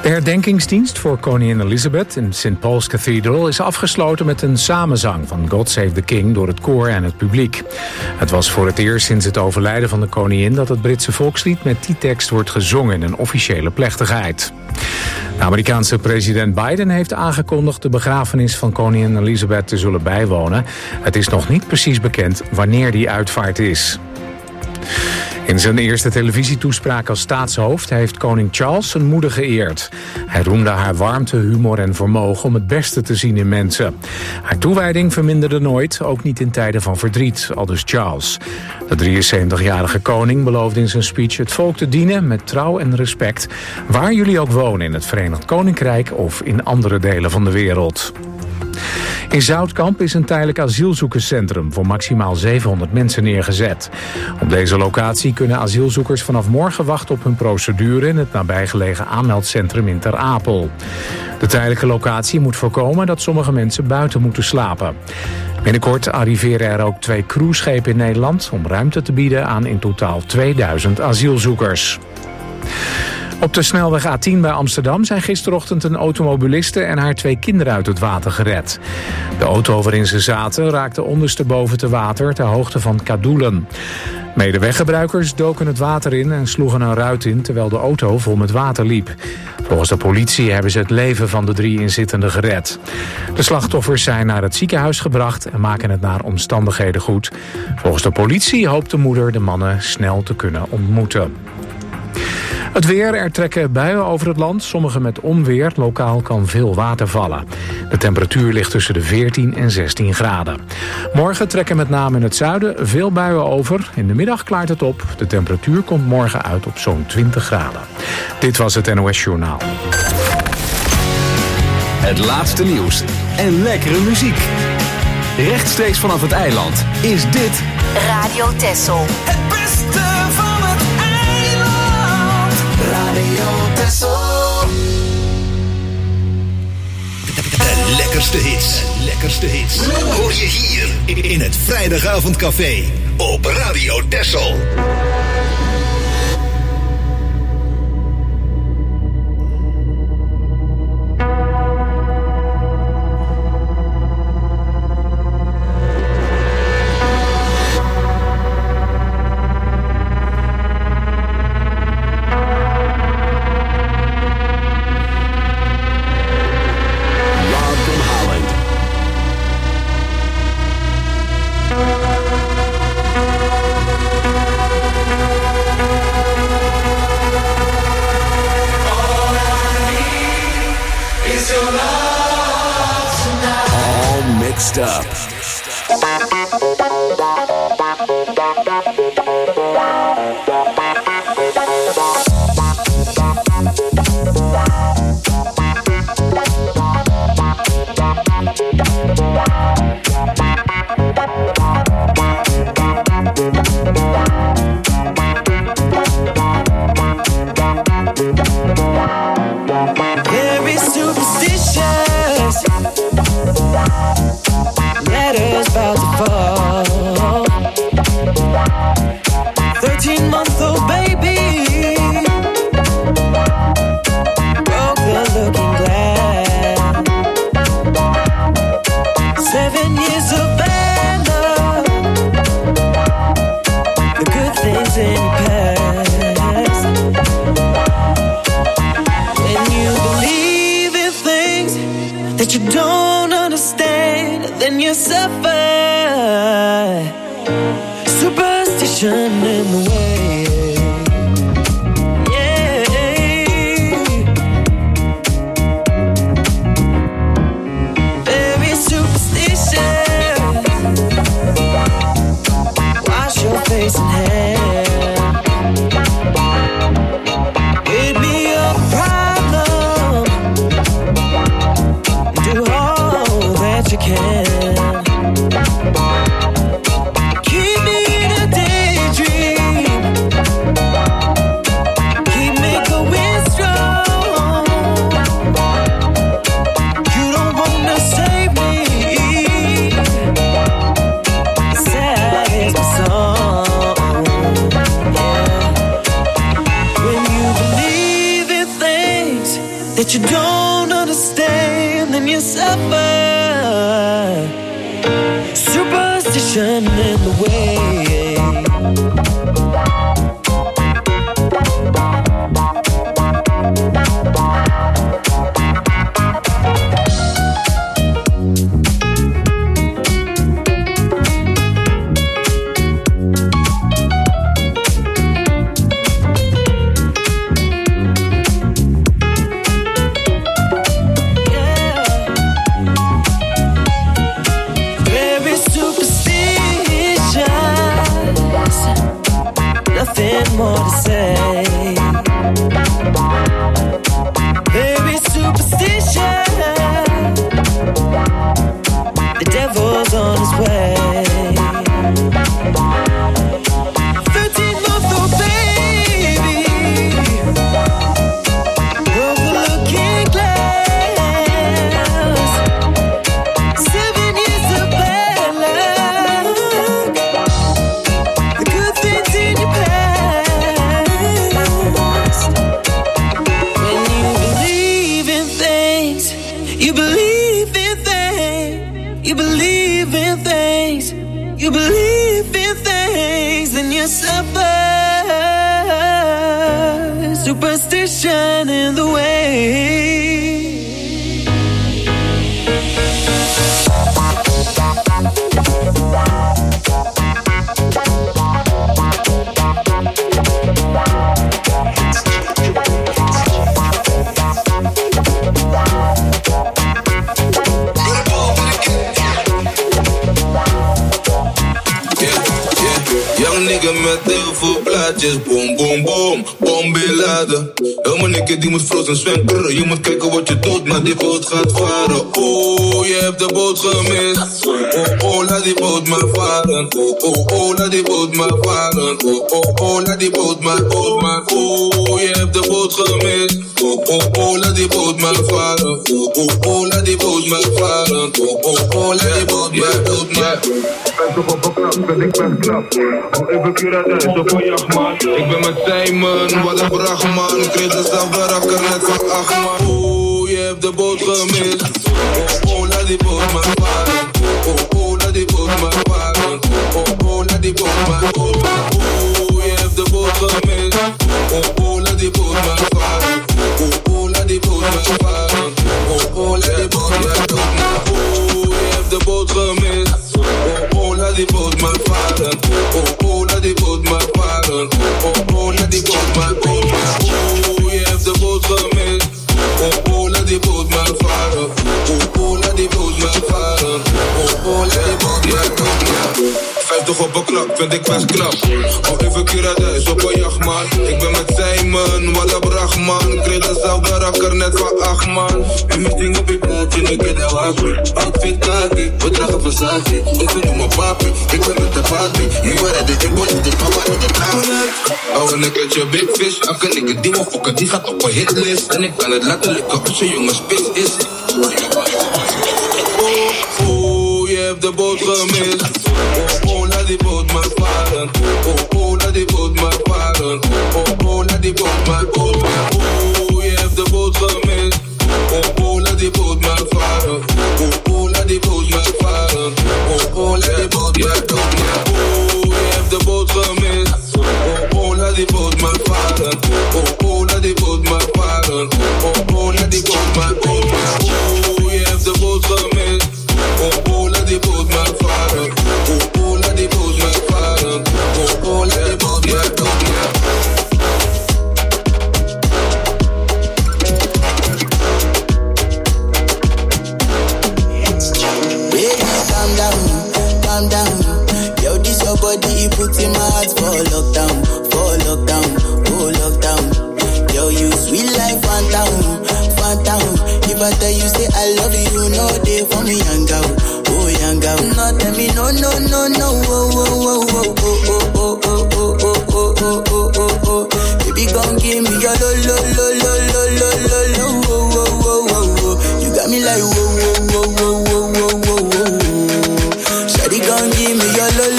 De herdenkingsdienst voor koningin Elizabeth in St. Paul's Cathedral is afgesloten met een samenzang van God Save the King door het koor en het publiek. Het was voor het eerst sinds het overlijden van de koningin dat het Britse volkslied met die tekst wordt gezongen in een officiële plechtigheid. De Amerikaanse president Biden heeft aangekondigd de begrafenis van koningin Elizabeth te zullen bijwonen. Het is nog niet precies bekend wanneer die uitvaart is. In zijn eerste televisietoespraak als staatshoofd heeft koning Charles zijn moeder geëerd. Hij roemde haar warmte, humor en vermogen om het beste te zien in mensen. Haar toewijding verminderde nooit, ook niet in tijden van verdriet, aldus Charles. De 73-jarige koning beloofde in zijn speech het volk te dienen met trouw en respect, waar jullie ook wonen in het Verenigd Koninkrijk of in andere delen van de wereld. In Zoutkamp is een tijdelijk asielzoekerscentrum voor maximaal 700 mensen neergezet. Op deze locatie kunnen asielzoekers vanaf morgen wachten op hun procedure in het nabijgelegen aanmeldcentrum in Ter Apel. De tijdelijke locatie moet voorkomen dat sommige mensen buiten moeten slapen. Binnenkort arriveren er ook 2 cruiseschepen in Nederland om ruimte te bieden aan in totaal 2000 asielzoekers. Op de snelweg A10 bij Amsterdam zijn gisterochtend een automobiliste en haar 2 kinderen uit het water gered. De auto waarin ze zaten raakte ondersteboven te water ter hoogte van Kadoelen. Medeweggebruikers doken het water in en sloegen een ruit in terwijl de auto vol met water liep. Volgens de politie hebben ze het leven van de 3 inzittenden gered. De slachtoffers zijn naar het ziekenhuis gebracht en maken het naar omstandigheden goed. Volgens de politie hoopt de moeder de mannen snel te kunnen ontmoeten. Het weer, er trekken buien over het land, sommige met onweer. Lokaal kan veel water vallen. De temperatuur ligt tussen de 14 en 16 graden. Morgen trekken met name in het zuiden veel buien over. In de middag klaart het op. De temperatuur komt morgen uit op zo'n 20 graden. Dit was het NOS Journaal. Het laatste nieuws en lekkere muziek. Rechtstreeks vanaf het eiland is dit Radio Texel. Het beste van het eiland. Radio Texel. De lekkerste hits. Hoor je hier in het Vrijdagavondcafé op Radio Texel. Up. Very superstitious. Letters about to fall. 13-month-old baby broke the looking glass. 7 years of bad luck. The good things in your past. When you believe in things that you don't understand, then you suffer. Superstition in the way. Yeah. Very superstitious. Wash your face and hair. It'd be a problem. Do all that you can. Keep me in a daydream. that you don't understand, then you suffer. Superstition in the way. Nothing more to say. Baby, superstition. The devil's on his way. 13-month-old baby, overlooking glass. 7 years of bad luck. The good things in your past. You believe in things, you believe in things, you believe in things, and you suffer. Superstition in the way. Nigga met heel veel plaatjes, boom, boom, boom, bombiladen. Helemaal nigga die moet frozen zwemmen. Je moet kijken wat je doet, maar die boot gaat varen. Oh, je hebt de boot gemist. Oh, laat die boot maar varen. Oh, laat die boot maar varen. Oh, laat die boot maar, oh, je hebt de boot gemist. Oh, laat die boot maar varen. Oh, laat die boot maar varen. Oh, laat die boot maar, Ik ben toch op een klap, ben ik ben knap. Al even Curaçao, zo van jachtman. Ik ben met Simon, wat een brachman. Ik kreeg er zelf de rakker net van 8 man. Oh, je hebt de boot gemist. Oh, laat die boot maar varen. Oh, laat die boot maar varen. Oh, laat die boot maar, oh, je hebt de boot gemist. Oh, laat die boot maar varen. Oh, laat die boot maar varen. Oh, laat die boot maar varen. Oh, je hebt de boot gemist. Oh, laat die boot maar varen. Oh, laat die boot maar varen. Oh, laat die boot maar, oh, je hebt de boot gemist. Oh, laat die boot maar varen. Oh, laat die boot maar varen. Oh, laat die boot maar varen. 50 op een klap, vind ik best knap. Al even Curaçao, op een jachtman. Ik ben met Simon, wat een brachman. Ik kreeg dezelfde rakker net van 8 man. En mijn ding op je plaatje, ik ben de wapen. Outfit kaki, we dragen Versace. Ik ben nu mijn papi, ik ben met de papi. Nu waren de inboot, de papa en de naam. Oh, en ik had je big fish. Elke nigga die me fokken, die gaat op een hitlist. En ik kan het laten lukken als je jongen spits is. Oh, je hebt de boot gemist. Oh, laat die boot maar varen. Oh, laat die boot maar varen. Oh, laat die boot maar, oh, je hebt de boot gemist. Oh, laat die boot maar varen. Oh, laat die boot maar varen. Oh, laat die boot maar, oh, je hebt de boot gemist. Oh, laat die boot maar varen. Oh, laat die boot maar varen. Oh, laat die boot maar, oh, je hebt de boot gemist. Oh, laat die boot maar varen. Oh, laat die boot maar varen. Oh, laat die boot maar, calm down. Yo, this your body, put in my heart for lockdown, oh lockdown. Yo, you sweet life, phantom. If I tell you say I love you, no day for me, young girl, oh young girl. No tell me no, oh. Baby, gon' give me your lo. You got me like whoa. Shawty gon' give me your lo.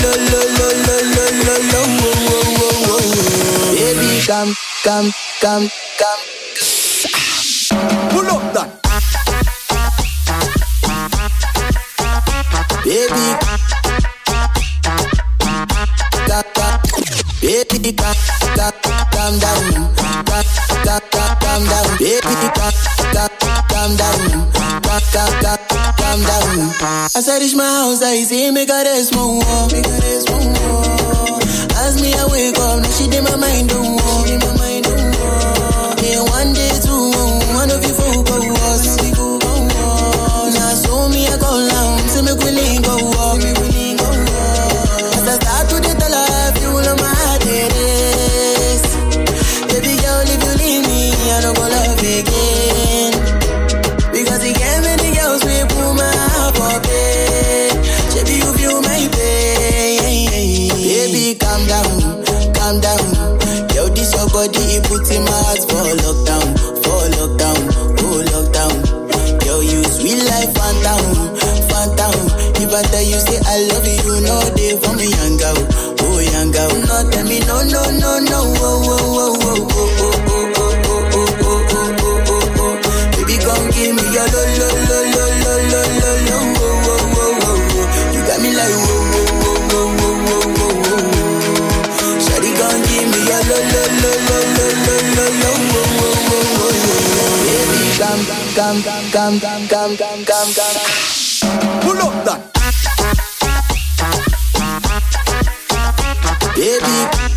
Baby, come. calm down, calm down. As I reach my house, I see make a rest more. As me I wake up, now she did my mind don't walk. Yeah, one day two, one of you folk go us. Now so me I go down, say me we link go walk. As I start to the tell her, you know my heart it is. Baby girl, if you leave me, I don't go love again. Because you can't many girls we put my heart for bed. Baby, you feel my pain. Baby, calm down. Yo, this your body, it puts in my heart for lockdown. Oh lockdown. Yo, you sweet life, phantom. If I tell you say I love you, you know they for me young girl. No, tell me no. Baby, come give me your lo. You got me like whoa. Shawty, come give me your lo. Baby, come. Pull up that. Baby,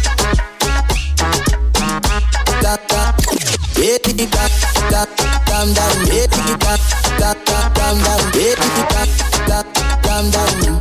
calm down. Baby, calm down. Baby, calm down.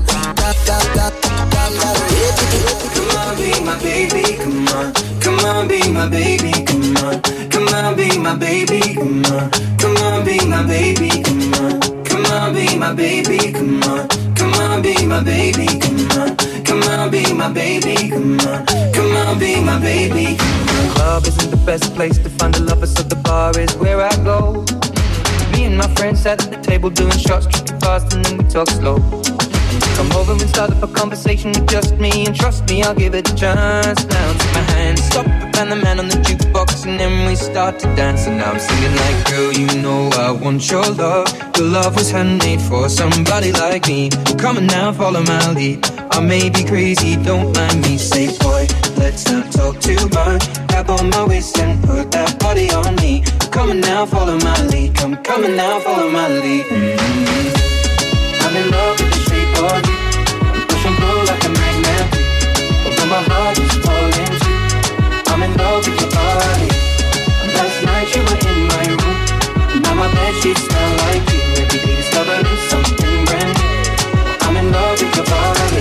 Come on, be my baby, come on. Come on, be my baby, come on. Come on, be my baby, come on. Come on, be my baby, come on. Come on, be my baby, come on. Come on, be my baby, come on. Come on, be my baby, come on. Come on, be my baby. The club isn't the best place to find a lover, so the bar is where I go. Me and my friends sat at the table doing shots, tripping fast, and then we talk slow. Come over and start up a conversation with just me, and trust me, I'll give it a chance. Now take my hand, stop it, and the man on the jukebox, and then we start to dance. And now I'm singing like, girl, you know I want your love. Your love was handmade for somebody like me. Come on now, follow my lead. I may be crazy, don't mind me. Say, boy, let's not talk too much. Grab on my waist and put that body on me. Come on now, follow my lead. Come on now, follow my lead. I'm in love with the shape of you. I'm pushing through like a magnet. Although my heart is falling too. I'm in love with your body. Last night you were in my room. Now my bedsheets smell like you. Every day discovering something brand new. I'm in love with your body.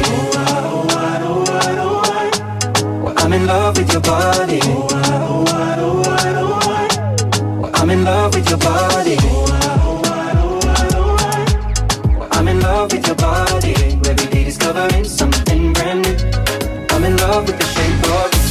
I'm in love with your body. I'm in love with your body. I'm in love with your body. Every day discovering something brand new. I'm in love with the shape of you.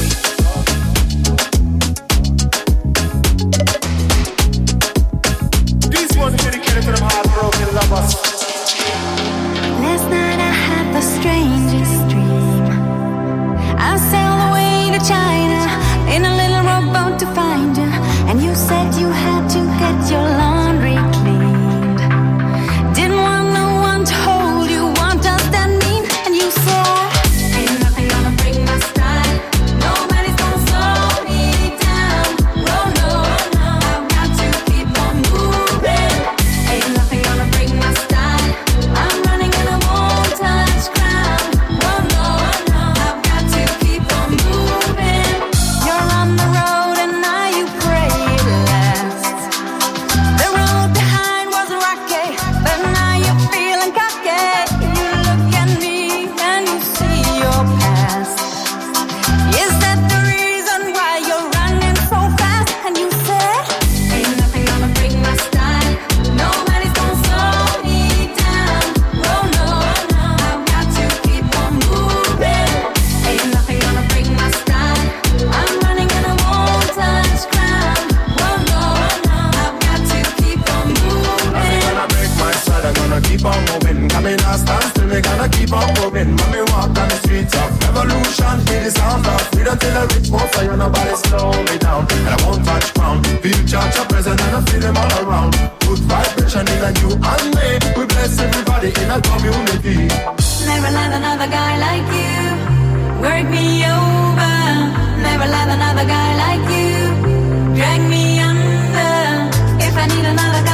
This one's dedicated to them heartbroken lovers. Last night I had the strangest dream. I sailed away to China in a little rowboat to find you. And you said you had to get your laundry cleaned. Didn't want no one to hold you, what does that mean? And you said, ain't nothing gonna break my style. Nobody's gonna slow me down. Oh no, I've got to keep on moving. Ain't nothing gonna break my style. I'm running and I won't touch ground. Oh no, I've got to keep on moving. You're on the road and now you pray it lasts. The road behind was rocky, but now you're feeling cocky. You look at me and you see your past. Is that the reason why you're running so fast? And you said, ain't nothing gonna break my style. Nobody's gonna slow me down. Oh no, I've got to keep on moving. Ain't nothing gonna break my style. I'm running and I won't touch ground. Oh no, I've got to keep on moving. Gonna break my side, I'm gonna keep on moving. Coming out, stand still, we gonna keep on moving. Mommy walk down the streets of revolution. Feel the sound of freedom till I reach more fire. Nobody slow me down, and I won't touch ground. Feel charge your presence and I feel them all around. Good vibration in a you and me. We bless everybody in a community. Never let another guy like you work me over. Never let another guy like you drag me under. If I need another guy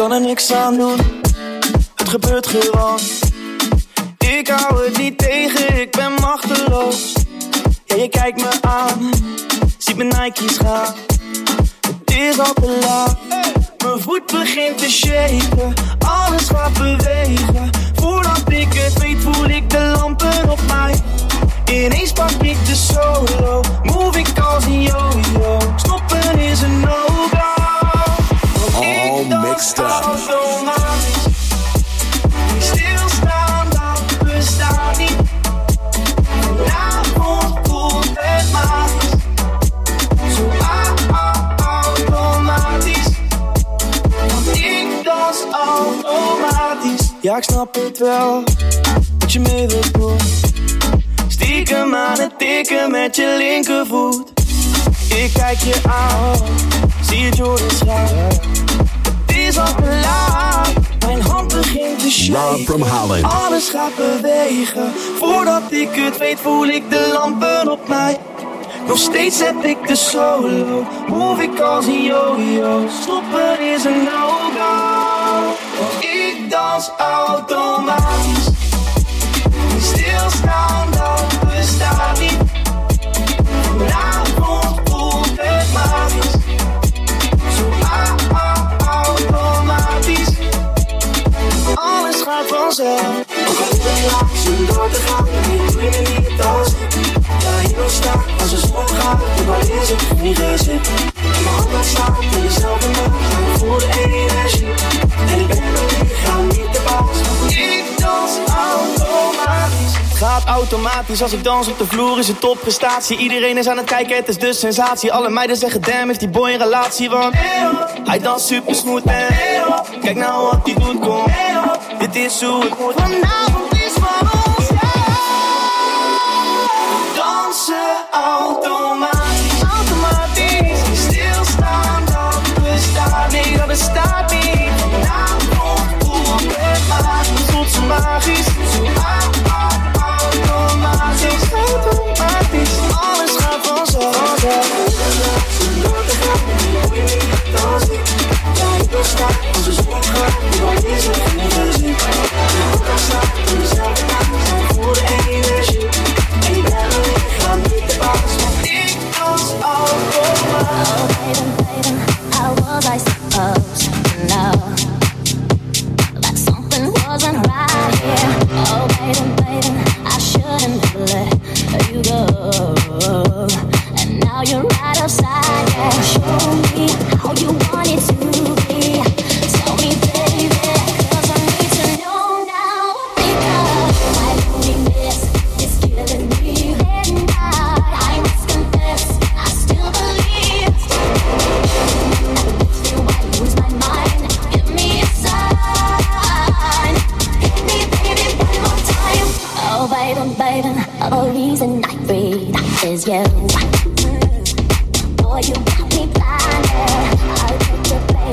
kan er niks aan doen, het gebeurt gewoon. Ik hou het niet tegen, ik ben machteloos. Ja, je kijkt me aan, ziet mijn Nike's gaan. Het is al te laat, mijn voet begint te shaken. Alles gaat bewegen, voordat ik het weet voel ik de lampen op mij. Ineens pak ik de solo, move ik als een yo-yo. Stoppen is een no-go. All mixed up. Stilstaan, dat bestaat niet. Vanavond voelt het magisch. Zo automatisch. Want ik dans automatisch. Ja, ik snap het wel, wat je mee wilt doen. Stiekem aan het tikken met je linkervoet. Ik kijk je aan, zie je Jordan's gaan. Het is al te laat, mijn hand begint te shaken. Alles gaat bewegen, voordat ik het weet voel ik de lampen op mij. Nog steeds heb ik de solo, move ik als een yo-yo. Stoppen is een no-go, want ik dans automatisch. Stilstaan, dat bestaat niet. Vanavond voelt het magisch. Zo automatisch. Alles gaat vanzelf. Ook al is het laat, zonder door te gaan. Doe je me niet als ik. Ja, hier sta, als de zon gaat. De bal is het, niet gezet. Mijn hand laat slaan, in jezelf en me. Ik voel de energie. En ik ben mijn lichaam niet de baas. Ik dans automatisch. Gaat automatisch, als ik dans op de vloer is het topprestatie. Iedereen is aan het kijken, het is de sensatie. Alle meiden zeggen damn, heeft die boy een relatie. Want hij danst super smooth en kijk nou wat hij doet, kom. Dit is hoe het moet. Vanavond is van ons, dansen automatisch. Automatisch, stilstaan, dat bestaat niet. Dat bestaat niet. Vanavond voelt het magisch. Voelt zo magisch. Automatisch, alles gaat vanzelf. Zonder te gaan, doe je niet als ik. Ja, ik wil staan, als de zon gaat. Wat is het niet gezien? Je moet gaan staan, in jezelf en aan. Voor de energie. En ik ben mijn lichaam niet de baas. Want ik dans automatisch. Oh baby, how was I supposed to know that something wasn't right here? Oh baby, I shouldn't have let you go. And now you're right outside, yeah. Show me how you want it to be. Tell me, baby, 'cause I need to know now. Because my loneliness is killing me. And I must confess, I still believe. Still, I lose my mind. Give me a sign. Hit me, baby, one more time. Oh, baby, the reason I breathe is you. Boy, you got me blinded. I'll take the pain.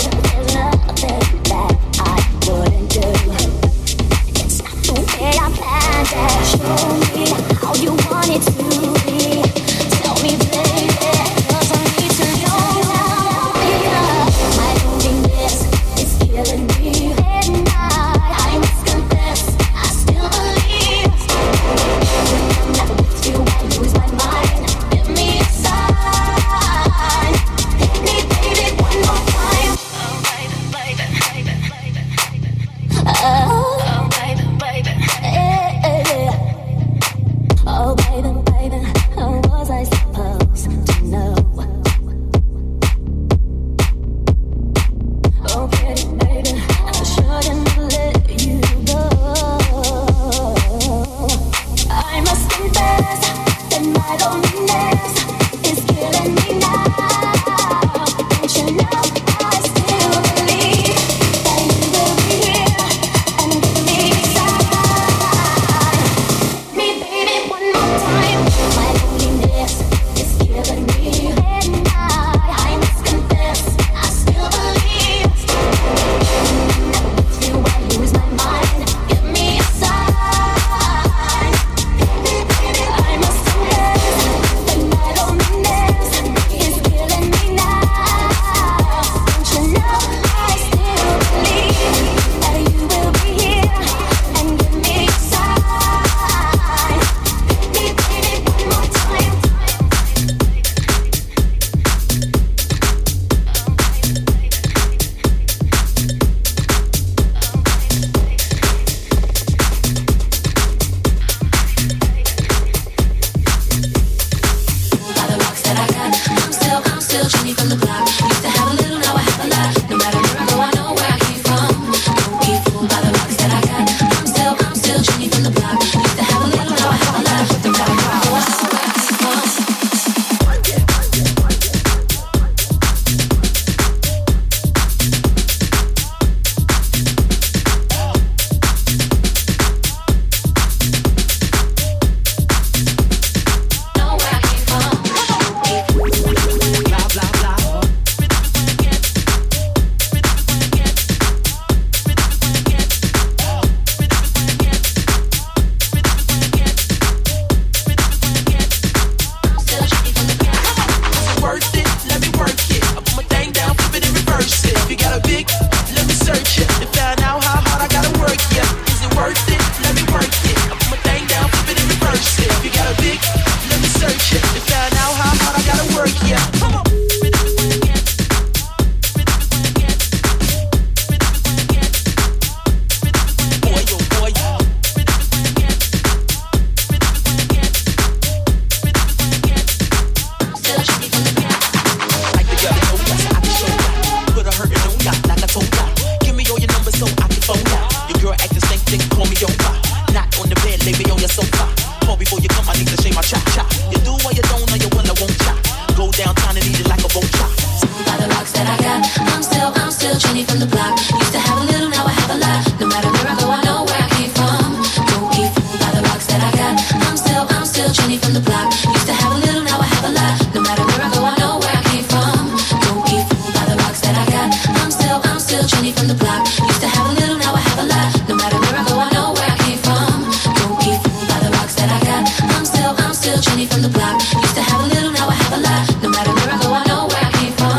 Used to have a little, now I have a lot. No matter where I go, I know where I came from.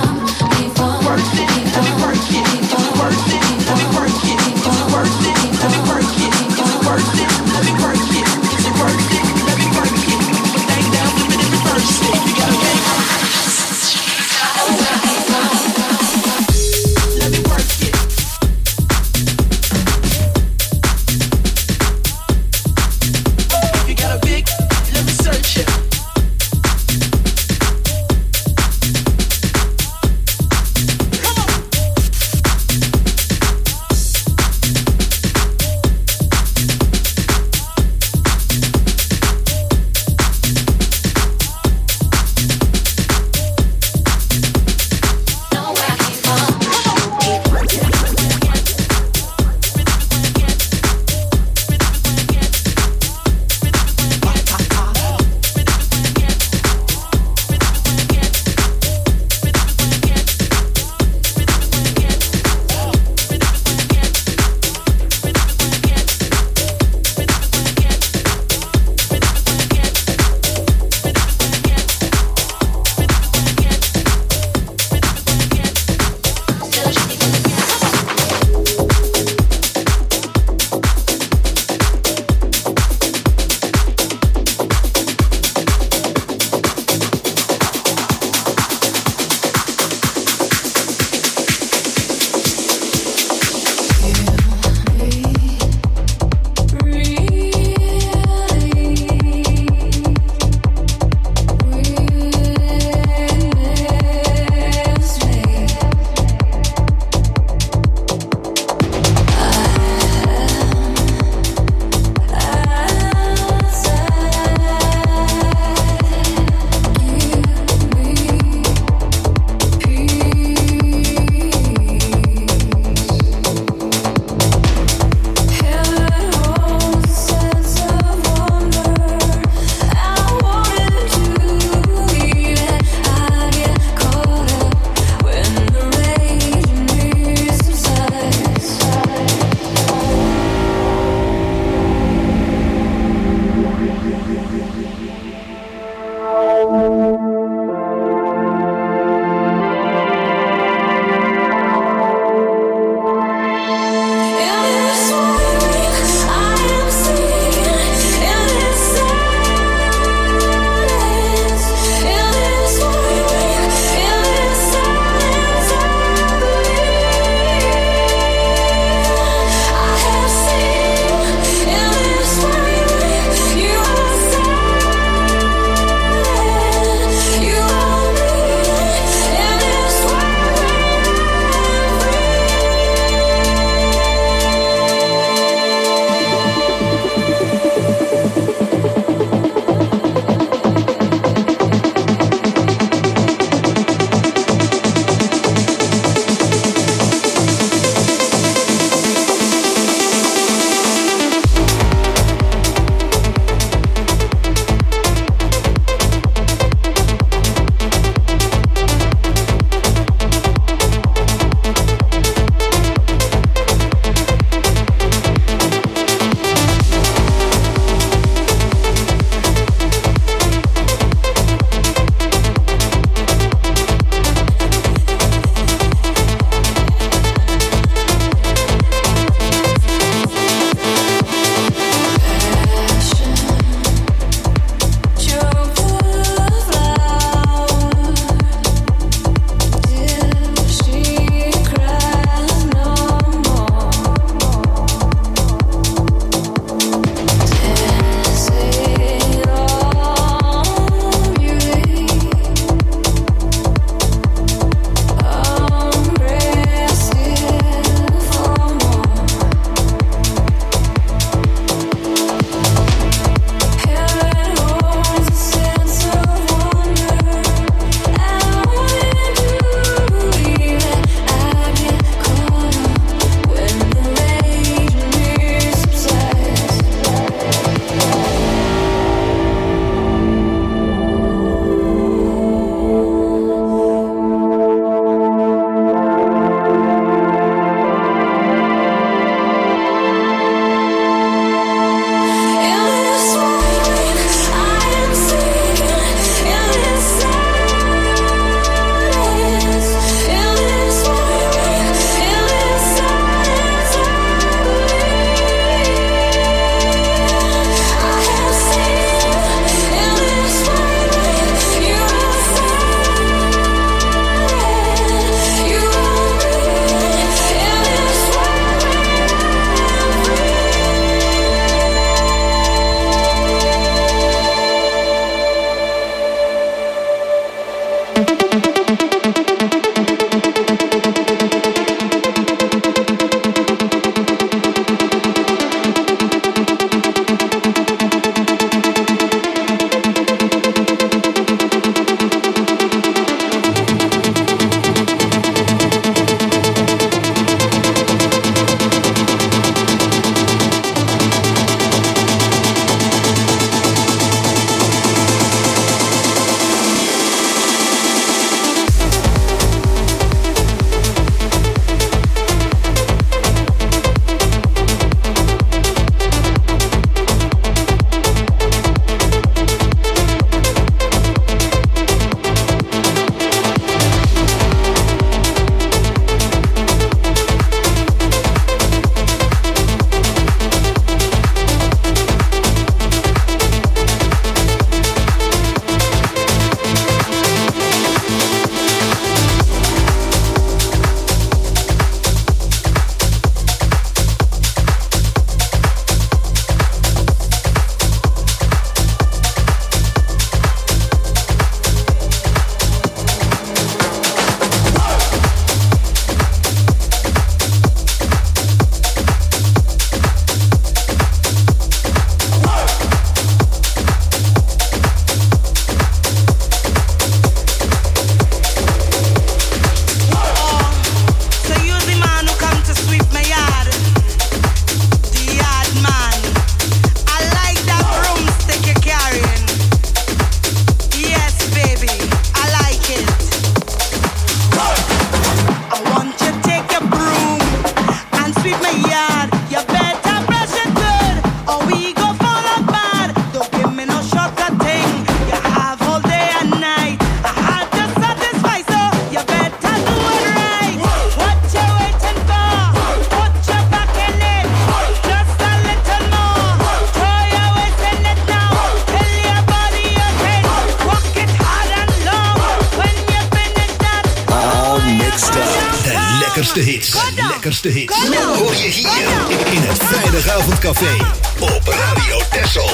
lekkerste hits. De lekkerste hits. Hoor je hier in het Vrijdagavondcafé op Radio Texel.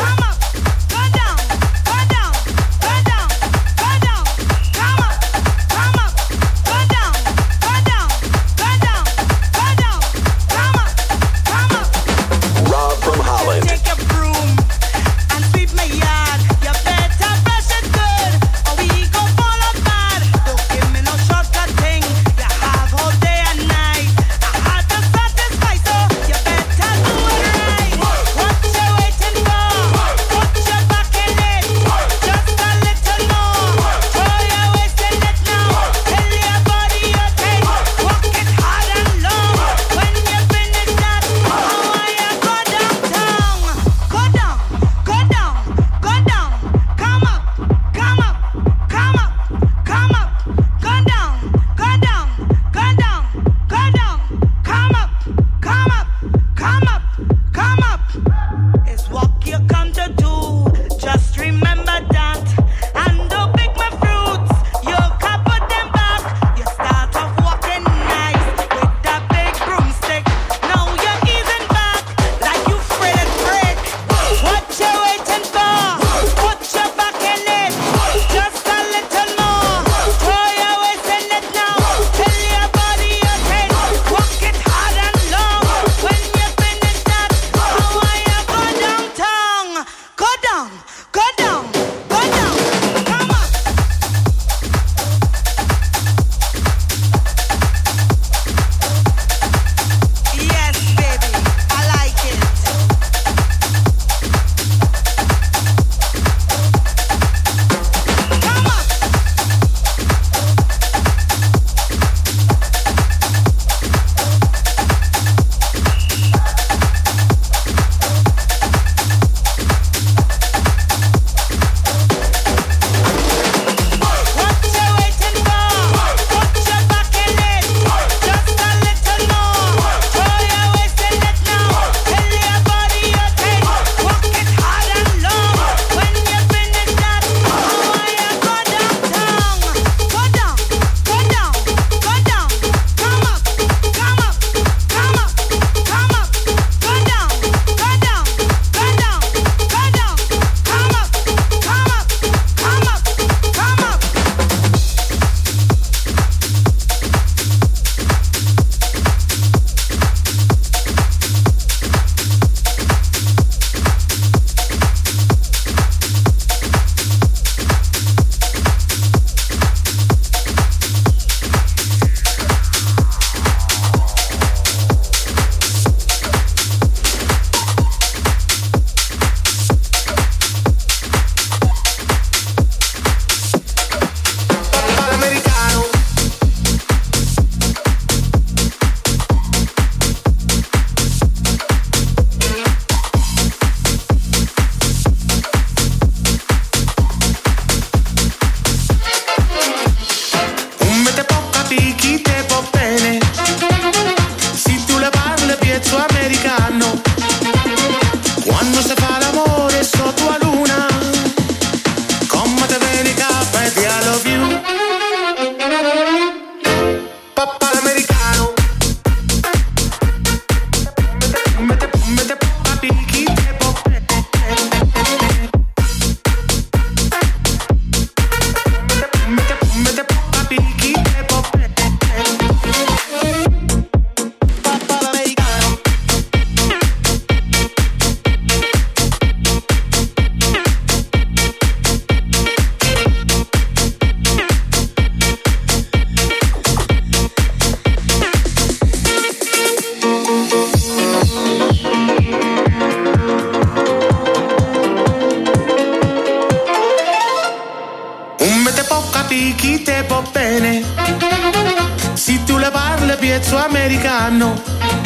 americano,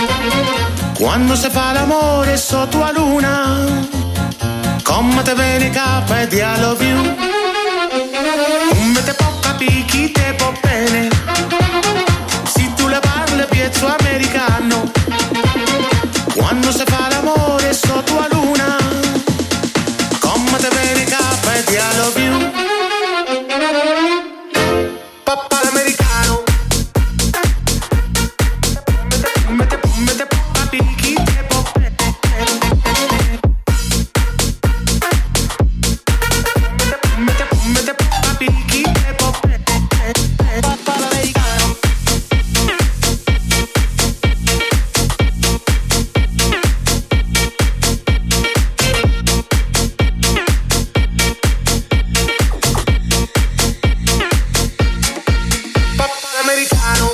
quando si fa l'amore sotto la luna, come te viene capa e ti I love you, come te può capire chi te può bene, se tu le parli piezzo americano, quando si fa l'amore sotto la luna, come te viene capa e ti I love you. Papà l'americano, americano.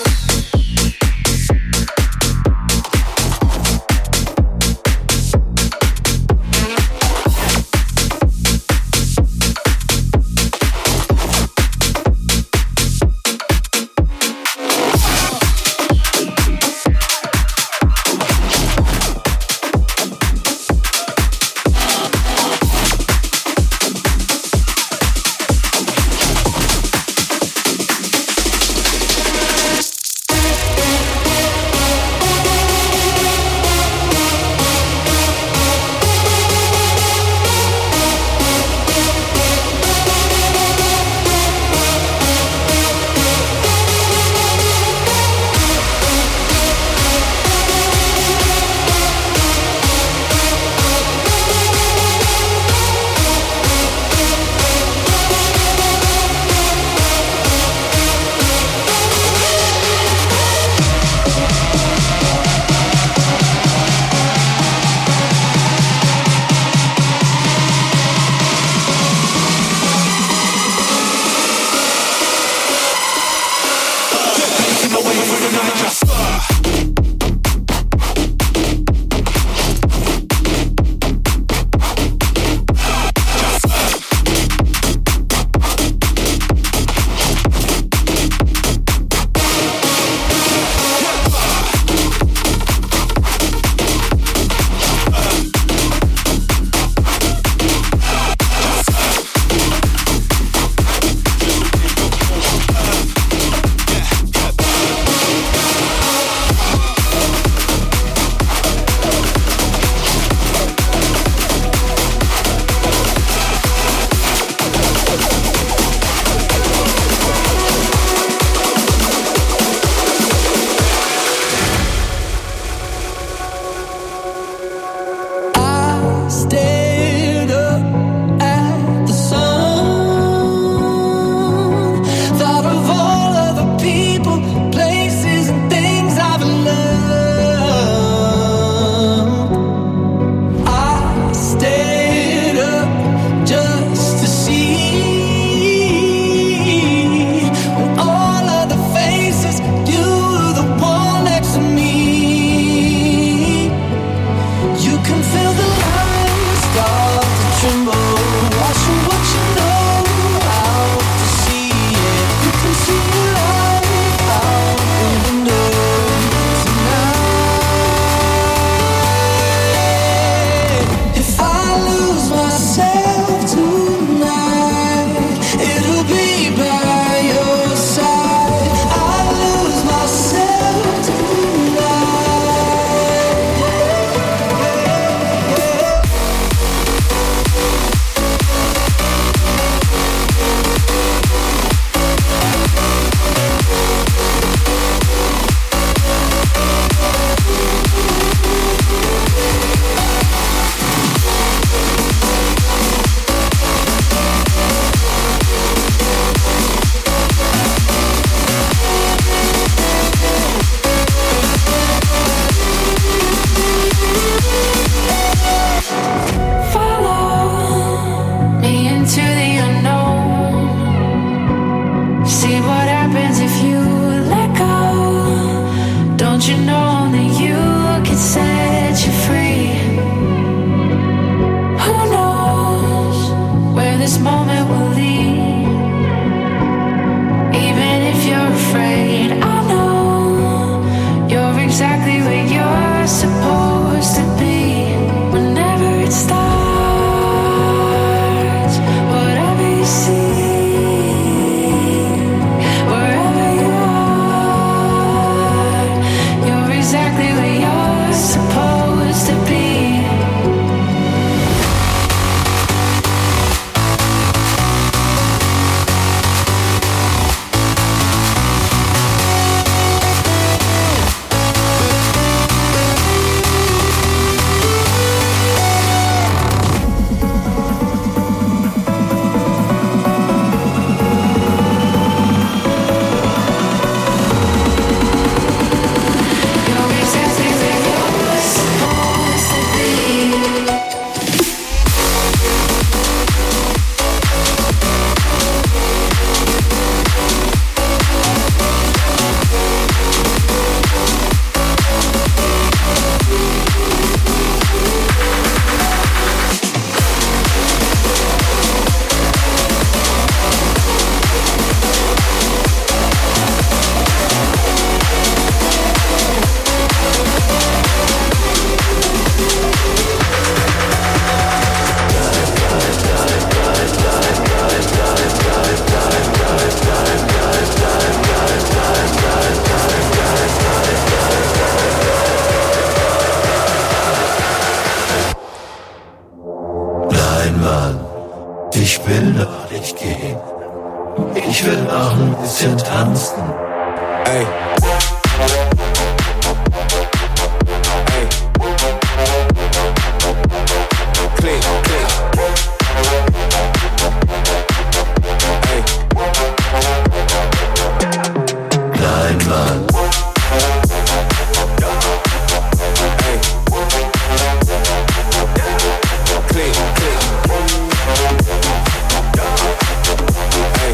Richard Hansen. Hey. Hey. Click, click. Hey. Kleinmann. Hey. Click, click. Hey.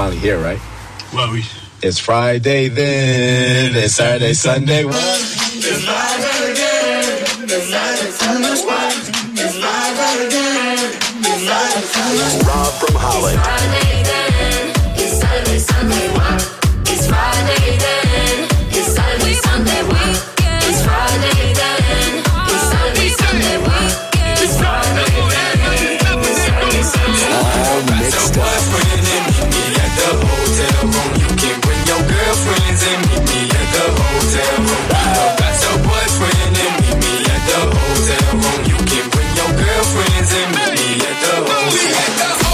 finally here, right? Well, it's Friday then, it's Saturday, Sunday. What? It's Friday again. It's Friday, Sunday. What? It's Friday again. It's Friday, Sunday. Rob from Holland. It's Friday then. It's Saturday, Sunday. What? It's Friday then. It's Saturday, Sunday. What? It's Friday then. It's Saturday, Sunday. What? It's Friday then. It's Saturday, Sunday. All mixed up. At the hotel room, you can bring your girlfriends and meet me at the hotel room. Got your boyfriend and meet me at the hotel room. You can bring your girlfriends and meet me at the hotel room.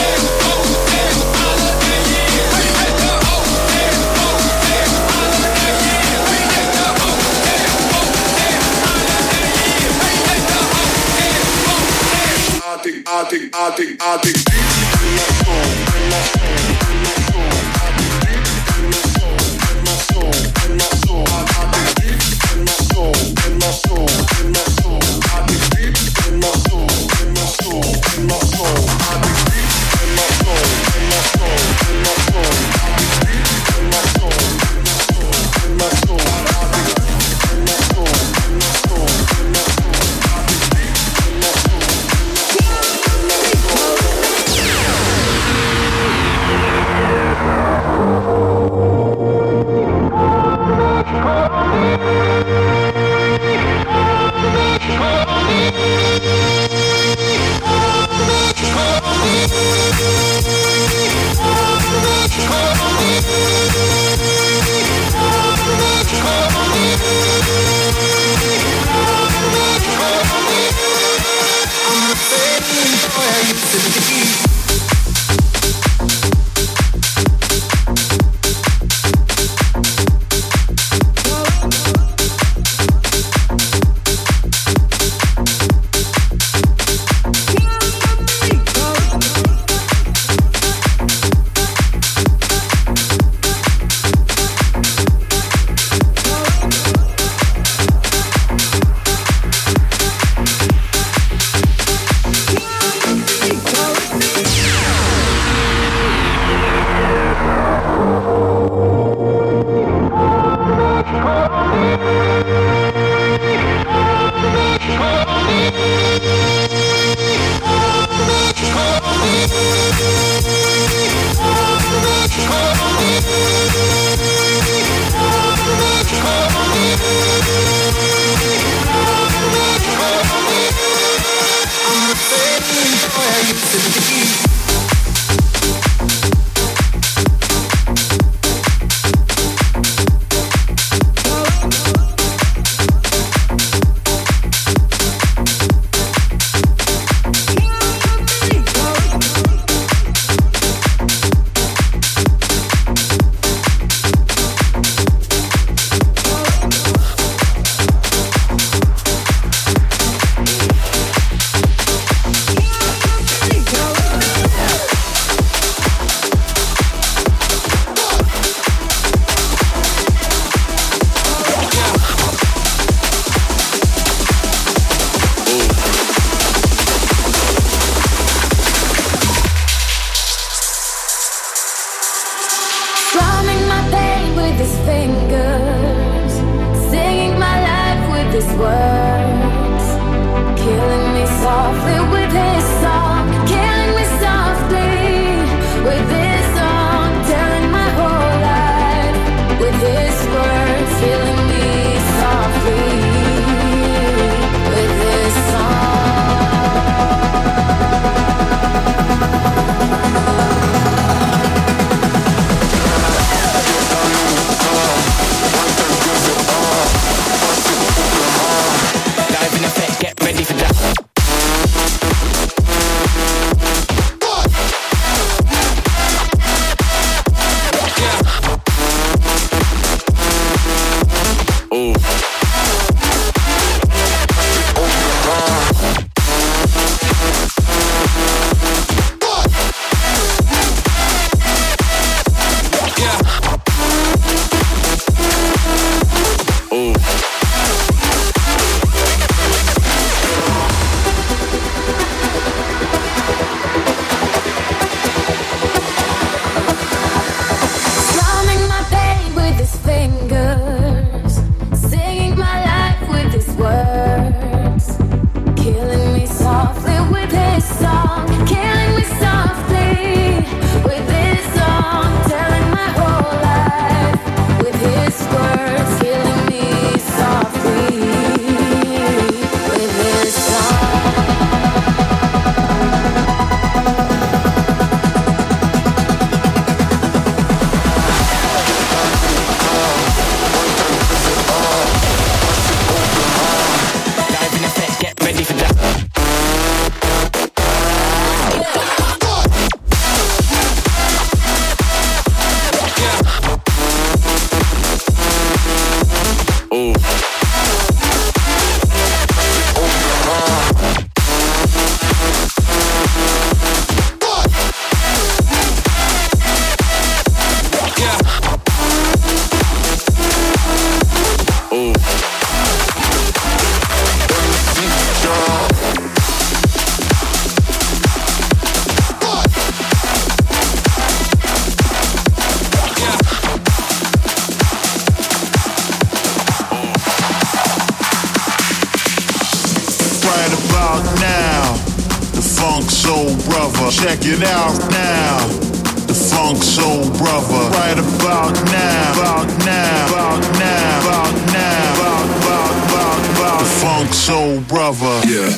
I think deep in my soul, in my soul, in my soul. I think deep in my soul, in my soul, in my soul. I think deep in my soul, in my soul, in my soul. I think deep in my soul, in my soul, in my soul. I think deep in my soul, in my soul, in my soul. I think deep in my soul, in my soul, in my soul. I think deep in my soul, in my soul, in my soul. I think deep in my soul, in my soul, in my soul. Funk Soul Brother. Check it out now. The Funk Soul Brother. Right about now. About now. About now. About now. About. The Funk Soul Brother. Yeah.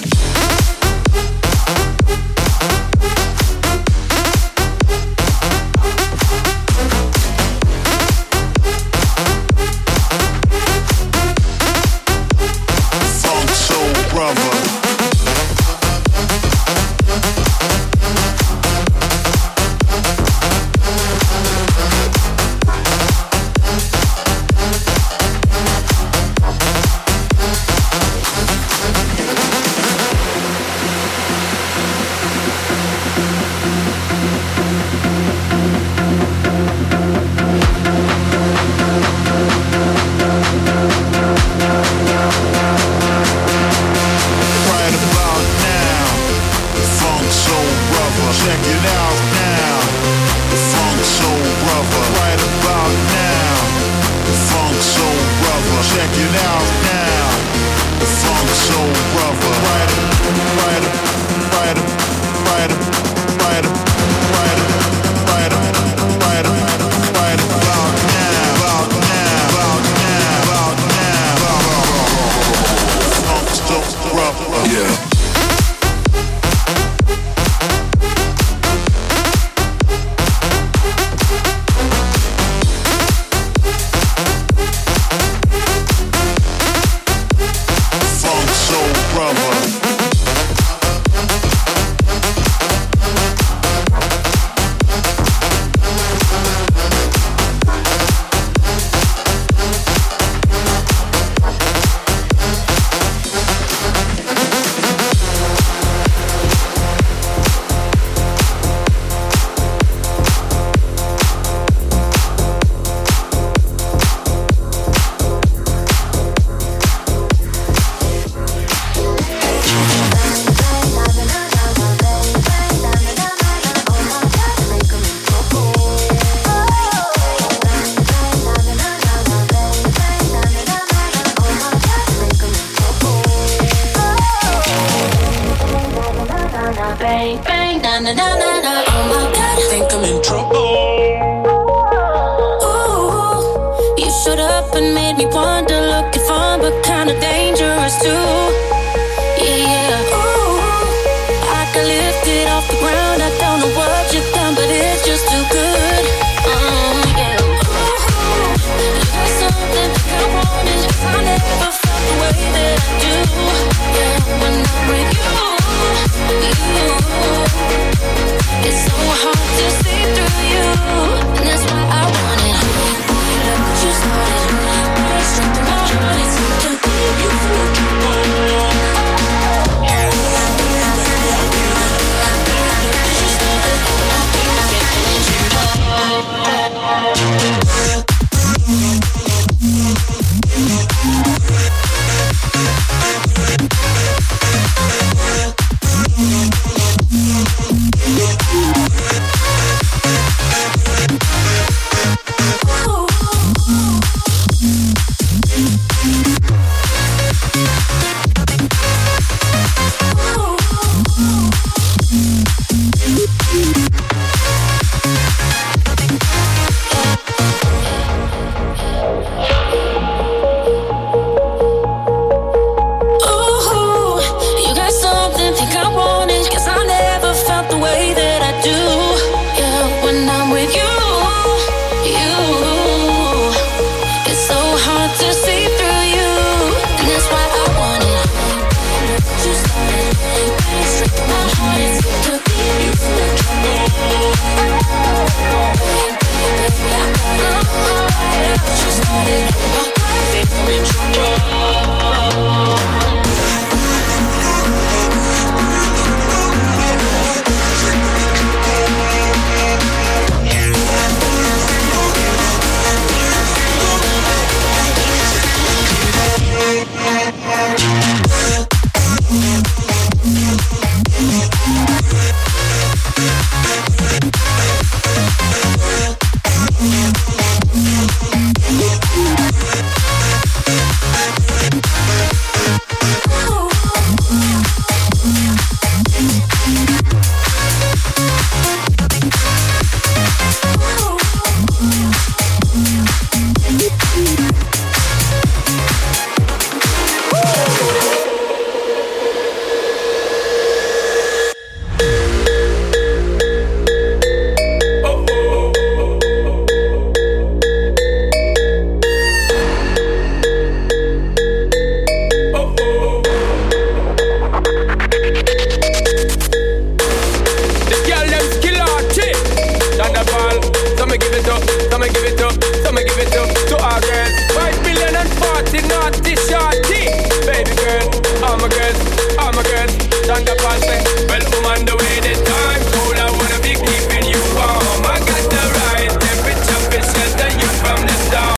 Oh,